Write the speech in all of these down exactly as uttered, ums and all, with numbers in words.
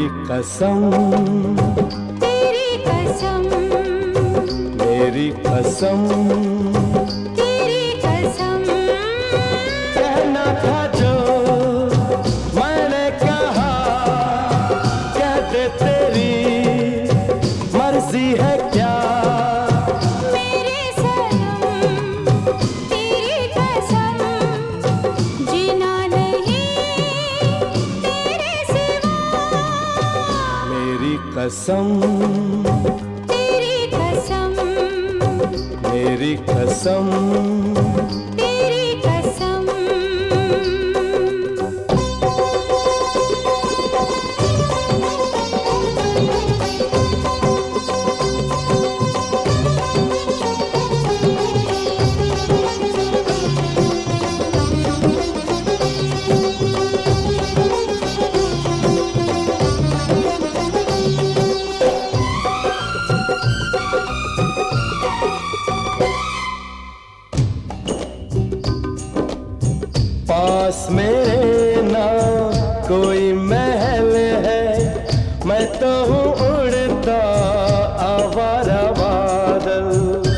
मेरी कसम, तेरी कसम, मेरी कसम, तेरी कसम। कहना था जो मैंने कहा, कह दे तेरी मर्जी है क्या। मेरे सनम, तेरी कसम, जीना नहीं तेरे सिवा। मेरी कसम, तेरी कसम, मेरी कसम, तेरी कसम। पास मेरे ना कोई महल है, मैं तो हूँ उड़ता आवारा बादल।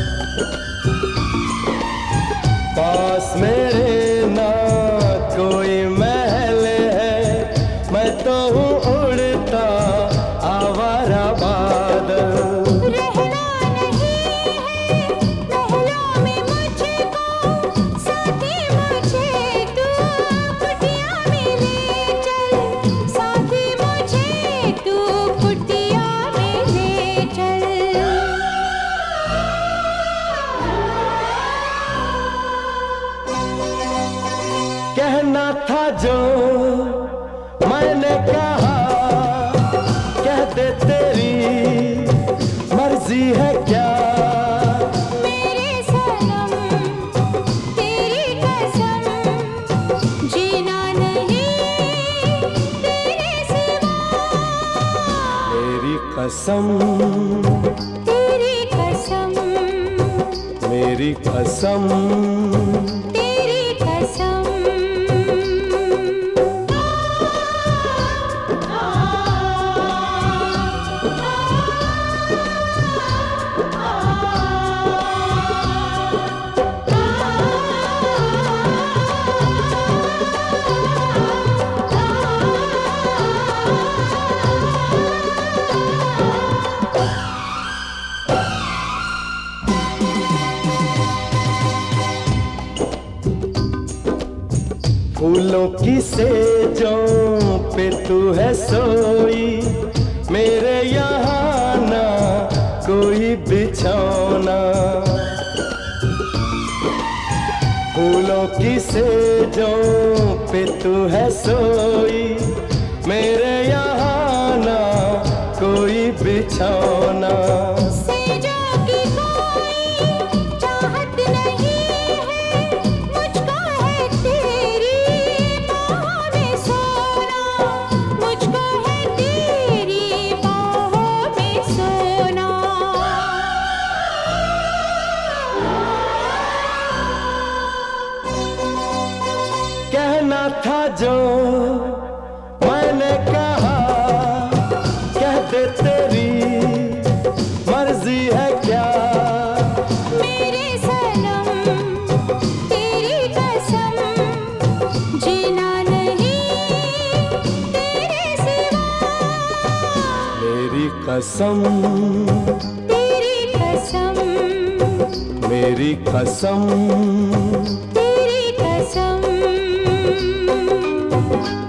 पास मेरे ना कोई महल है, मैं तो हूँ उड़ता आवारा बादल। रहना नहीं है महलों में मुझको, साथी मुझे तू कुटिया में ले चल। साथी मुझे तू कुटिया में ले चल। कहना था जो मैंने कहा, कह दे तेरी मर्जी है क्या। मेरे सनम, तेरी कसम, जीना नहीं तेरे सिवा। मेरी कसम, तेरी कसम, मेरी कसम, तेरी कसम। फूलों की सेजों पे तू है सोई, मेरे यहाँ ना कोई बिछौना। फूलों की सेजों पे तू है सोई, मेरे यहाँ ना कोई बिछौना। सेजों की कोई चाहत नहीं है, मुझको है तेरी बाहों में सोना। मुझको है तेरी बाहों में सोना। कहना था जो मैंने कहा, कह दे तेरी मर्जी है क्या। मेरे सनम, तेरी कसम, जीना नहीं तेरे सिवा। मेरी कसम, तेरी कसम, मेरी कसम, तेरी कसम।